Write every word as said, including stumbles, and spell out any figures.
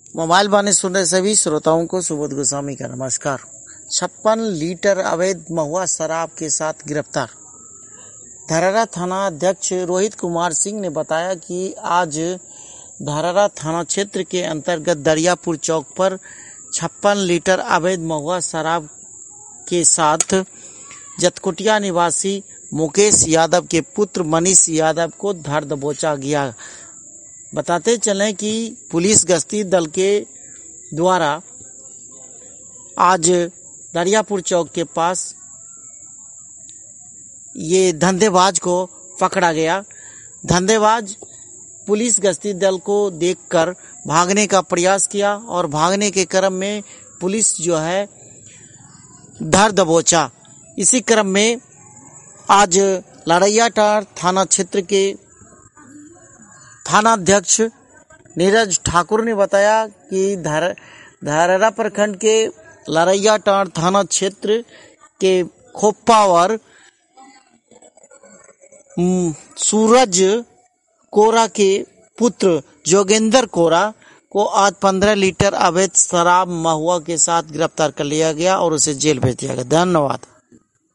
Mobile बाने सुन रहे सभी श्रोताओं को सुबोध गोस्वामी का नमस्कार। छप्पन लीटर अवैध महुआ शराब के साथ गिरफ्तार। धरहरा थाना अध्यक्ष रोहित कुमार सिंह ने बताया कि आज धरहरा थाना क्षेत्र के अंतर्गत दरियापुर चौक पर छप्पन लीटर अवैध महुआ शराब के साथ जतकुटिया निवासी मुकेश यादव के पुत्र मनीष यादव को धर दबोचा गया। बताते चलें कि पुलिस गश्ती दल के द्वारा आज दरियापुर चौक के पास ये धंधेबाज को पकड़ा गया। धंधेबाज पुलिस गश्ती दल को देखकर भागने का प्रयास किया और भागने के क्रम में पुलिस जो है धर दबोचा। इसी क्रम में आज लड़ैयाटांड़ थाना क्षेत्र के थानाध्यक्ष नीरज ठाकुर ने बताया कि धर धरहरा प्रखंड के लड़ैयाटांड़ थाना क्षेत्र के खोपावर सूरज कोरा के पुत्र जोगेंद्र कोरा को आज पंद्रह लीटर अवैध शराब महुआ के साथ गिरफ्तार कर लिया गया और उसे जेल भेज दिया गया। धन्यवाद।